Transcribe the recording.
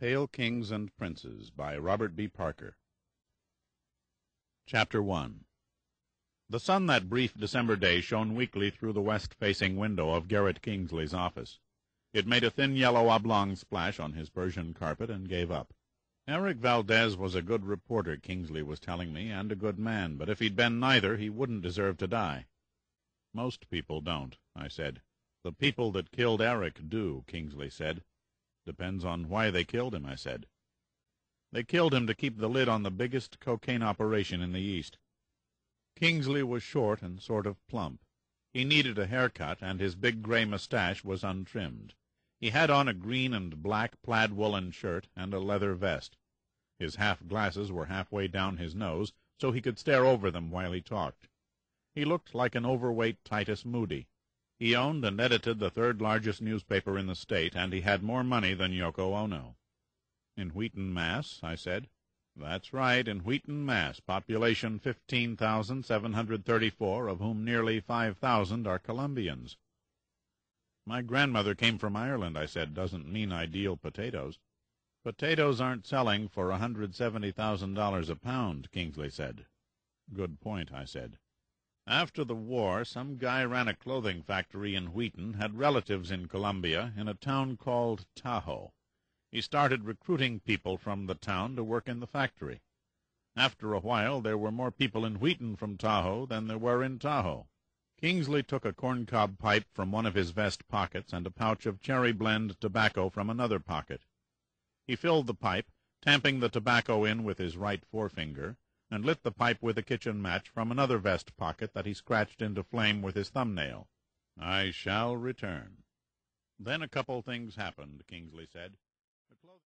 Pale Kings and Princes by Robert B. Parker. Chapter 1. The sun that brief December day shone weakly through the west-facing window of Garrett Kingsley's office. It made a thin yellow oblong splash on his Persian carpet and gave up. Eric Valdez was a good reporter, Kingsley was telling me, and a good man, but if he'd been neither, he wouldn't deserve to die. Most people don't, I said. The people that killed Eric do, Kingsley said. Depends on why they killed him, I said. They killed him to keep the lid on the biggest cocaine operation in the East. Kingsley was short and sort of plump. He needed a haircut, and his big gray mustache was untrimmed. He had on a green and black plaid woolen shirt and a leather vest. His half-glasses were halfway down his nose, so he could stare over them while he talked. He looked like an overweight Titus Moody. He owned and edited the third-largest newspaper in the state, and he had more money than Yoko Ono. In Wheaton, Mass., I said. That's right, in Wheaton, Mass., population 15,734, of whom nearly 5,000 are Colombians. My grandmother came from Ireland, I said. Doesn't mean I deal potatoes. Potatoes aren't selling for $170,000 a pound, Kingsley said. Good point, I said. After the war, some guy ran a clothing factory in Wheaton, had relatives in Colombia, in a town called Tahoe. He started recruiting people from the town to work in the factory. After a while, there were more people in Wheaton from Tahoe than there were in Tahoe. Kingsley took a corncob pipe from one of his vest pockets and a pouch of cherry-blend tobacco from another pocket. He filled the pipe, tamping the tobacco in with his right forefinger, and lit the pipe with a kitchen match from another vest pocket that he scratched into flame with his thumbnail. I shall return. Then a couple things happened, Kingsley said.